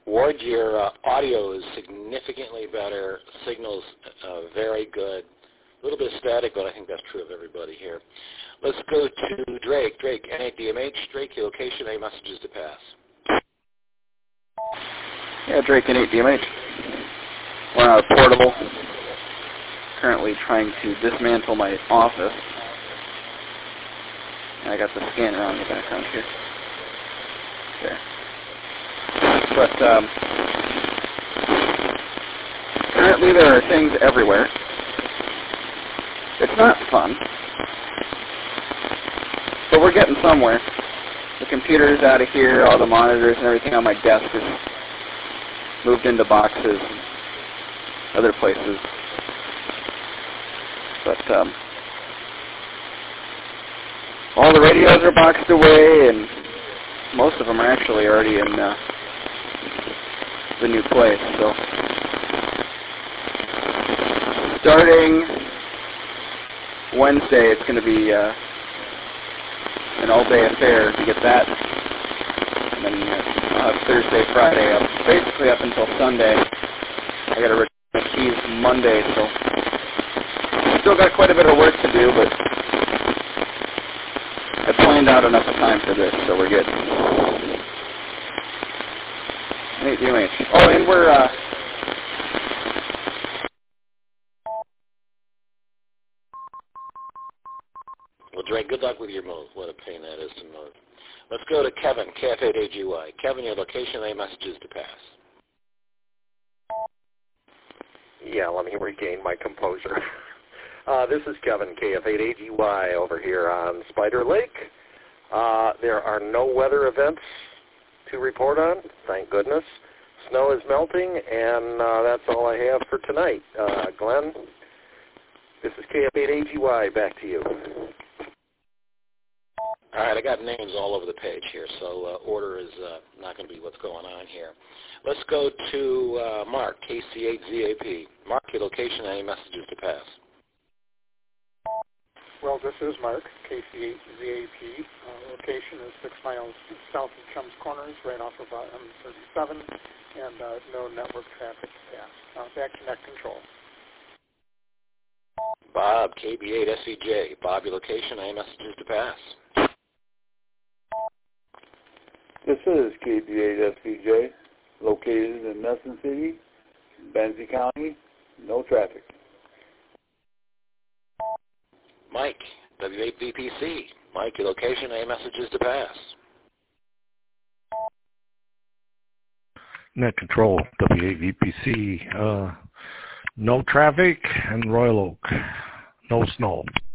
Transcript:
Ward, your audio is significantly better. Signal's very good. A little bit static, but I think that's true of everybody here. Let's go to Drake. Drake, N8DMH. Drake, your location, any messages to pass? Yeah, Drake, N8DMH. We're on a portable. Currently trying to dismantle my office. And I got the scanner on in the background here. There. But currently there are things everywhere. It's not fun. But we're getting somewhere. The computer's out of here, all the monitors and everything on my desk is moved into boxes and other places. But all the radios are boxed away, and most of them are actually already in the new place. So starting Wednesday, it's going to be an all-day affair to get that. And then I'll have Thursday, Friday, basically up until Sunday. I got to return the keys Monday, so still got quite a bit of work to do, but I planned out enough time for this, so we're good. N8DMH. Oh, and we're well, Drake, good luck with your move. What a pain that is to move. Let's go to Kevin, KF8AGY. Kevin, your location, any messages to pass? Yeah, let me regain my composure. This is Kevin, KF8AGY, over here on Spider Lake. There are no weather events to report on, thank goodness. Snow is melting, and that's all I have for tonight. Glenn, this is KF8AGY, back to you. All right, I got names all over the page here, so order is not going to be what's going on here. Let's go to Mark, KC8ZAP. Mark, your location, any messages to pass? Well, this is Mark, KC8ZAP. Location is 6 miles south of Chums Corners, right off of M37, and no network traffic to pass. Back to net control. Bob, KB8SEJ. Bob, your location, any messages to pass? This is KB8SEJ, located in Nelson City, Benzie County, no traffic. Mike, W8VPC. Mike, your location, any messages to pass? Net Control, W8VPC. No traffic, and Royal Oak. No snow.